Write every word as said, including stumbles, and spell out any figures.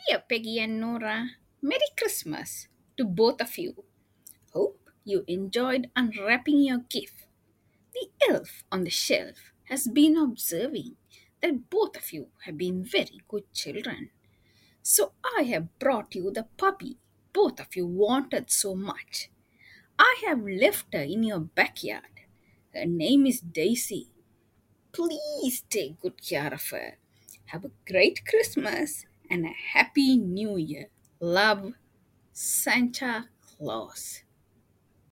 Dear Peggy and Nora, Merry Christmas to both of you. Hope you enjoyed unwrapping your gift. The elf on the shelf has been observing that both of you have been very good children. So I have brought you the puppy both of you wanted so much. I have left her in your backyard. Her name is Daisy. Please take good care of her. Have a great Christmas and a happy new year. Love, Santa Claus.